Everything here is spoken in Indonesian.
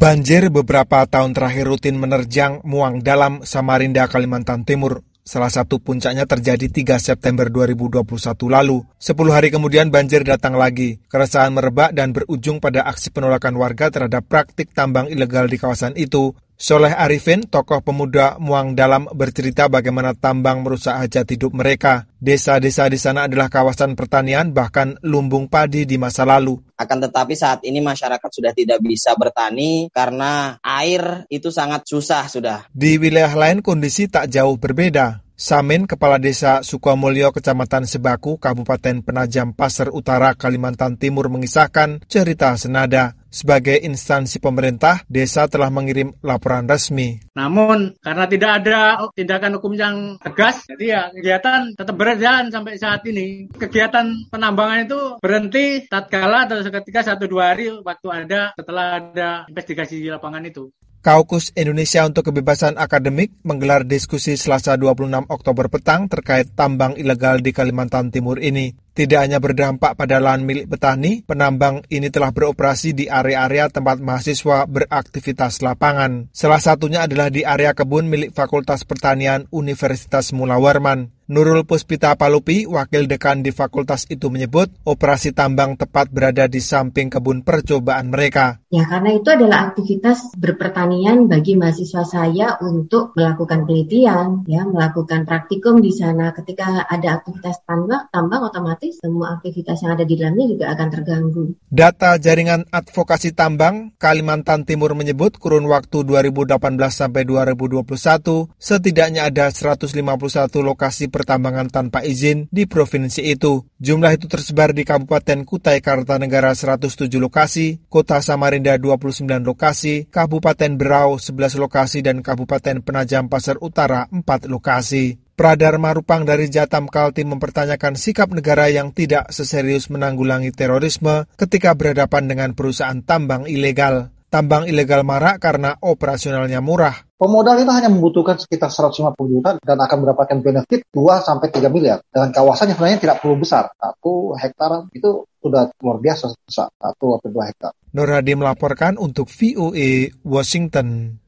Banjir beberapa tahun terakhir rutin menerjang Muang Dalam, Samarinda, Kalimantan Timur. Salah satu puncaknya terjadi 3 September 2021 lalu. 10 hari kemudian banjir datang lagi. Keresahan merebak dan berujung pada aksi penolakan warga terhadap praktik tambang ilegal di kawasan itu. Soleh Arifin, tokoh pemuda Muang Dalam, bercerita bagaimana tambang merusak hajat hidup mereka. Desa-desa di sana adalah kawasan pertanian, bahkan lumbung padi di masa lalu. Akan tetapi saat ini masyarakat sudah tidak bisa bertani karena air itu sangat susah sudah. Di wilayah lain kondisi tak jauh berbeda. Samin, Kepala Desa Sukamulyo, Kecamatan Sebaku, Kabupaten Penajam Pasir Utara, Kalimantan Timur mengisahkan cerita senada. Sebagai instansi pemerintah, desa telah mengirim laporan resmi. Namun, karena tidak ada tindakan hukum yang tegas, jadi ya kegiatan tetap berjalan sampai saat ini. Kegiatan penambangan itu berhenti tatkala atau seketika 1-2 hari waktu ada setelah ada investigasi di lapangan itu. Kaukus Indonesia untuk Kebebasan Akademik menggelar diskusi Selasa 26 Oktober petang terkait tambang ilegal di Kalimantan Timur ini. Tidak hanya berdampak pada lahan milik petani, penambang ini telah beroperasi di area-area tempat mahasiswa beraktivitas lapangan. Salah satunya adalah di area kebun milik Fakultas Pertanian Universitas Mula Warman. Nurul Puspita Palupi, wakil dekan di fakultas itu menyebut, operasi tambang tepat berada di samping kebun percobaan mereka. Ya, karena itu adalah aktivitas berpertanian bagi mahasiswa saya untuk melakukan penelitian, ya, melakukan praktikum di sana. Ketika ada aktivitas tambang otomatis semua aktivitas yang ada di dalamnya juga akan terganggu. Data Jaringan Advokasi Tambang Kalimantan Timur menyebut kurun waktu 2018 sampai 2021 setidaknya ada 151 lokasi pertambangan tanpa izin di provinsi itu. Jumlah itu tersebar di Kabupaten Kutai Kartanegara 107 lokasi, Kota Samarinda 29 lokasi, Kabupaten Berau 11 lokasi, dan Kabupaten Penajam Pasir Utara 4 lokasi. Pradharma Rupang dari Jatam Kaltim mempertanyakan sikap negara yang tidak seserius menanggulangi terorisme ketika berhadapan dengan perusahaan tambang ilegal. Tambang ilegal marak karena operasionalnya murah. Pemodal itu hanya membutuhkan sekitar 150 juta dan akan mendapatkan benefit 2-3 miliar. Dengan kawasan yang sebenarnya tidak perlu besar. 1 hektar itu sudah luar biasa besar, 1-2 hektar. Nur Hadi melaporkan untuk VOA Washington.